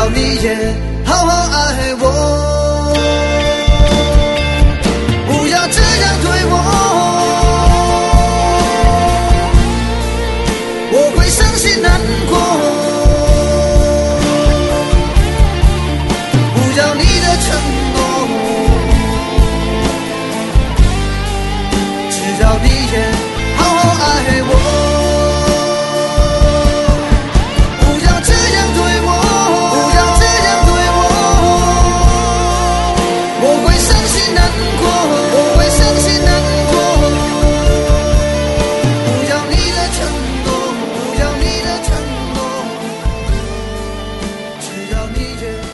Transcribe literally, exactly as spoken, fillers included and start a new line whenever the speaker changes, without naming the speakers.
要你也好好爱我，不要这样对我，我会伤心难过。不要你的承诺，只要你也好好爱我。